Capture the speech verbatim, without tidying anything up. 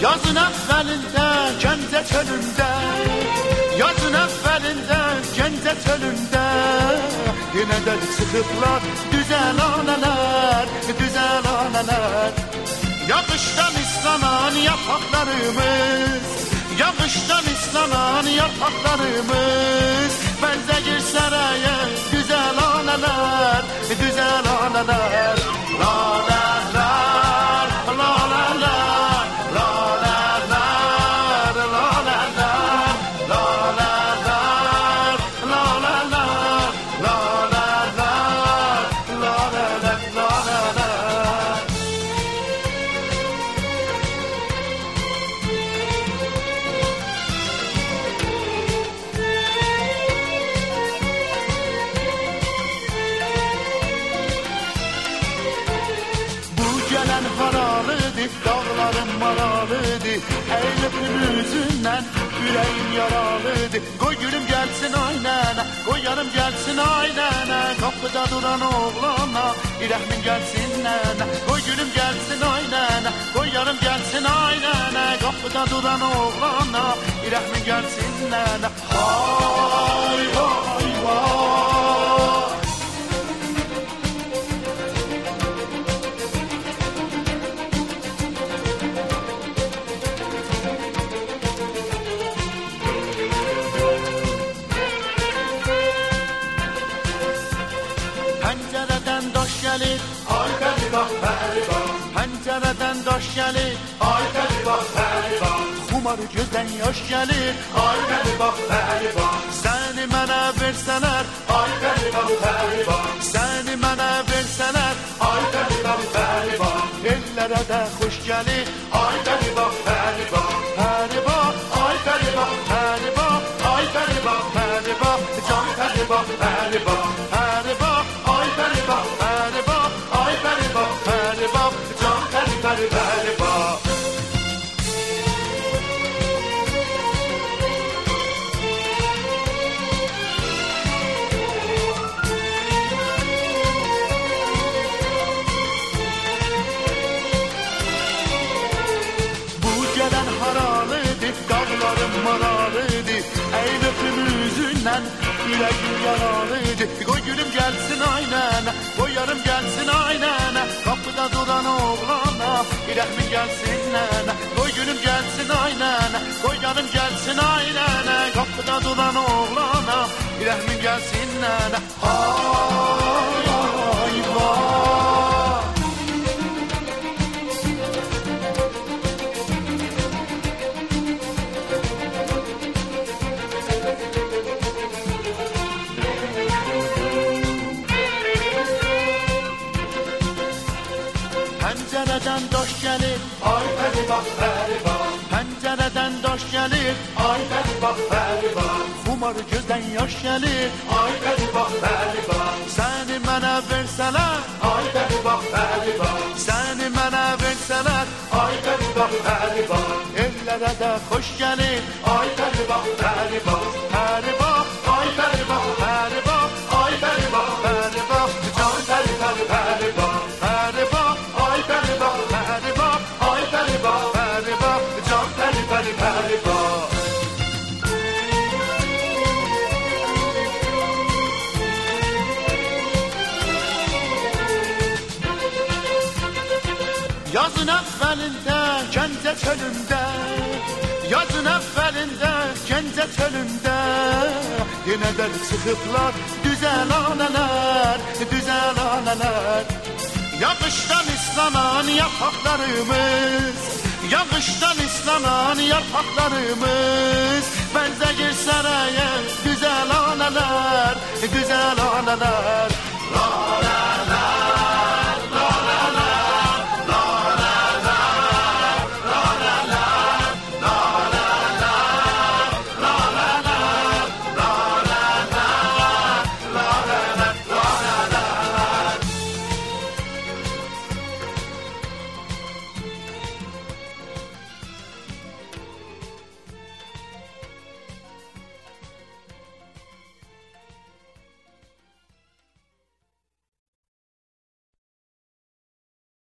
Yazın evvelinde Gəncə çölündə, yazın evvelinde Gəncə çölündə, yenə də çıxıblar düzəl anələr, düzəl anələr. Yağışdan islanan yapraklarımız, yağışdan islanan yapraklarımız, benzegir saraya güzel anələr, güzel anələr. Lalələr, lalələr, lalələr, lalələr, lalələr, lalələr, lalələr, lalələr, lalələr. Gelen haralıdır, dağlarım maralıdır, eylöpün yüzünden yüreğim yaralıdır. Koy gülüm gelsin aynana, koy yarım gelsin aynana, kapıda duran oğlana, irahmin gelsin nana. Koy gülüm gelsin aynana, koy yarım gelsin aynana, kapıda duran oğlana, irahmin gelsin nana. Hay vay vay. Pencereden daş gelir, ay peri bak peri bak. Pencereden daş gelir, ay peri bak peri bak. Kumar gözden yaş gelir, ay peri bak peri bak. Seni mənə verseler, ay peri bak peri bak. Seni mənə verseler, ay peri bak peri bak. Ellere de hoş gelir, ay peri bak peri bak. Peri bak, ay peri bak peri bak. Ay peri bak peri bak, can peri bak peri bak. Peri bak, ay peri bak peri bak. Ay peri bak peri bak, can peri peri peri bak. Bu gelen haralıdır, dağlarım maralıdır, eylöpüm yüzünden yüreğim yaralıdır. Koy gülüm gelsin aynana, koy yarım gelsin aynana, kapıda duran oğlana, irahmin gelsin nana. Koy gülüm gelsin aynana, koy yarım gelsin aynana, kapıda duran oğlana, irahmin gelsin nana. Hay vay vay. Pencereden daş gelir, ay peri bak peri bak. Pencereden daş gelir, ay peri bak peri bak. Kumar gözden yaş gelir, ay peri bak peri bak. Seni mənə verseler, ay peri bak peri bak. Seni mənə verseler, ay peri bak peri bak. Ellere de hoş gelir, ay peri bak peri bak. Peri bak, ay peri bak peri bak. Ay peri bak peri bak, can peri peri peri bak. Peri bak, ay peri bak peri bak. Ay peri bak peri bak, can peri peri peri bak. Yazın evvelinde Gəncə çölündə, yazın evvelinde Gəncə çölündə, yenə də çıxıblar düzəl anələr, düzəl anələr. Yağışdan islanan yapraklarımız, yağışdan islanan yapraklarımız, benzegir saraya güzel anələr, güzel anələr. La la